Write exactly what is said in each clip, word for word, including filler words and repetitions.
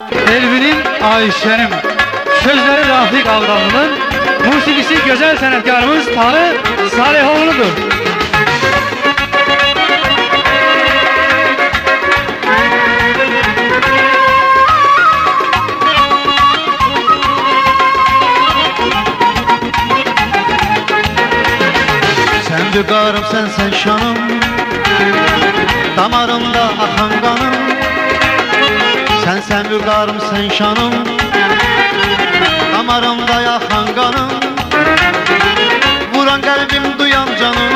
Elvin'im, Ayşe'nim. Sözleri Rafik Avdanlı'nın, musikisi güzel sanatkarımız Tarık Salihoğlu'dur. Sen vüqarım, sen sen şanım, damarımda akan kanım. Sen sen vüqarım, sen şanım, damarımda yakan kanım. Vuran kalbim duyan canım,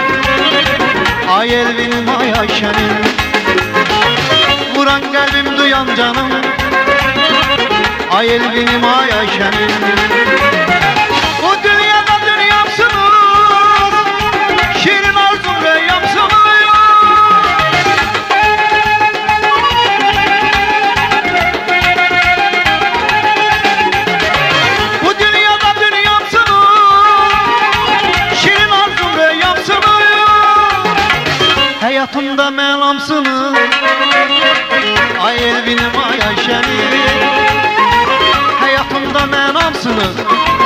ay Elvin'im, ay Ayşe'nim. Vuran kalbim duyan canım, ay Elvin'im, ay Ayşe'nim. Bu dünyada dünyamsınız, şirin arzum ve yamsınız. Bu dünyada dünyamsınız, şirin arzum ve yamsınız. Hayatımda melamsınız, ay Elvin'im, ay Ayşe'nim. Hayatımda menamsınız,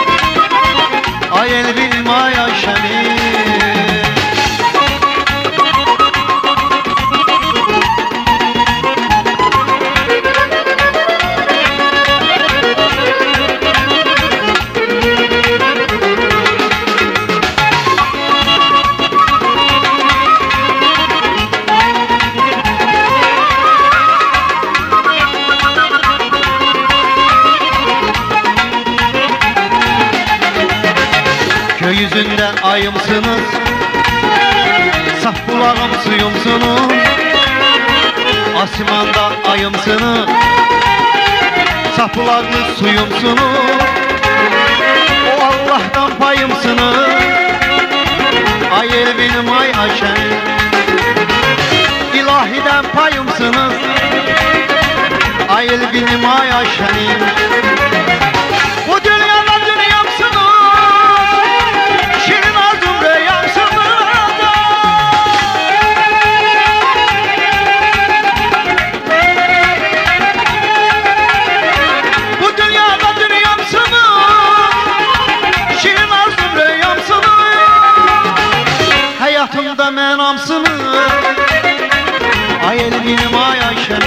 ay Elvin'im, ay Ayşe'nim. Gökyüzünden ayımsınız, saf bulağım suyumsunuz. Asmanda ayımsınız, saf bulağlı suyumsunuz. O Allah'tan payımsınız, ay Elvin'im, ay Ayşe'm. İlahiden payımsınız, ay Elvin'im, ay Ayşe'm. Bu dünyada dünyamsınız, şirin arzum ve yamsınız. Bu dünyada dünyamsınız, şirin arzum ve yamsınız. Hayatımda menamsınız, ay Elvin'im, ay Ayşe'm.